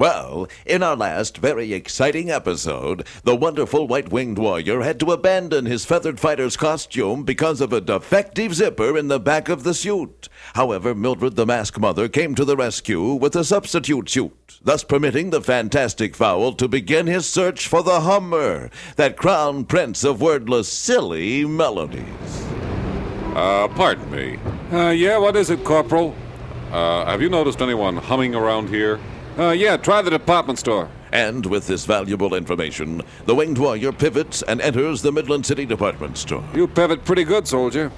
Well, in our last very exciting episode, the wonderful white-winged warrior had to abandon his feathered fighter's costume because of a defective zipper in the back of the suit. However, Mildred the Mask Mother came to the rescue with a substitute suit, thus permitting the fantastic fowl to begin his search for the Hummer, that crown prince of wordless silly melodies. Pardon me. Yeah, what is it, Corporal? Have you noticed anyone humming around here? Yeah, try the department store. And with this valuable information, the winged warrior pivots and enters the Midland City department store. You pivot pretty good, soldier.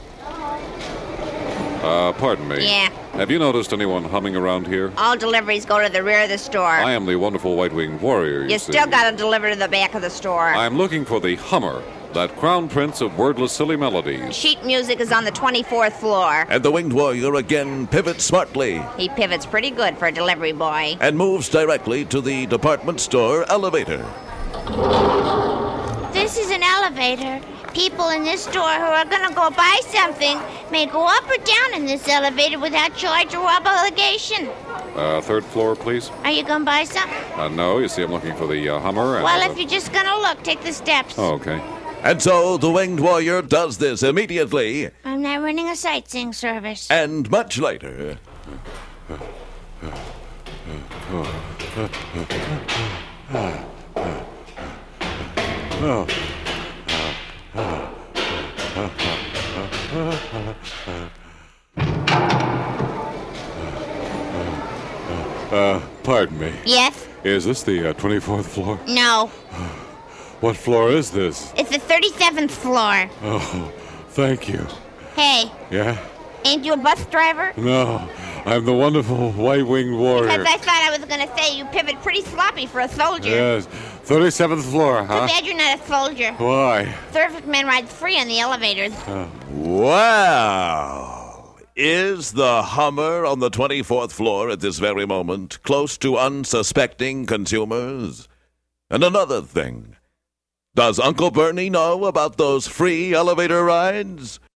Pardon me. Yeah. Have you noticed anyone humming around here? All deliveries go to the rear of the store. I am the wonderful white-winged warrior, You see. still gotta deliver to the back of the store. I'm looking for the Hummer, that crown prince of wordless silly melodies. Sheet music is on the 24th floor. And the winged warrior again pivots smartly He pivots pretty good for a delivery boy. and moves directly to the department store elevator. This is an elevator. People in this store who are gonna go buy something may go up or down in this elevator without charge or obligation. Third floor, please. Are you gonna buy something? No, you see I'm looking for the Hummer. And, Well, if you're just gonna look, take the steps. Oh, okay. And so the winged warrior does this immediately, I'm not running a sightseeing service. and much later. Pardon me. Yes? Is this the 24th floor? No. What floor is this? It's the 37th floor. Oh, thank you. Hey, Yeah? ain't you a bus driver? No, I'm the wonderful white-winged warrior. Because I thought I was gonna say you pivot pretty sloppy for a soldier. Yes, 37th floor, huh? Too bad you're not a soldier. Why? Terrific man rides free on the elevators. Wow! Is the Hummer on the 24th floor at this very moment close to unsuspecting consumers? And another thing, does Uncle Bernie know about those free elevator rides?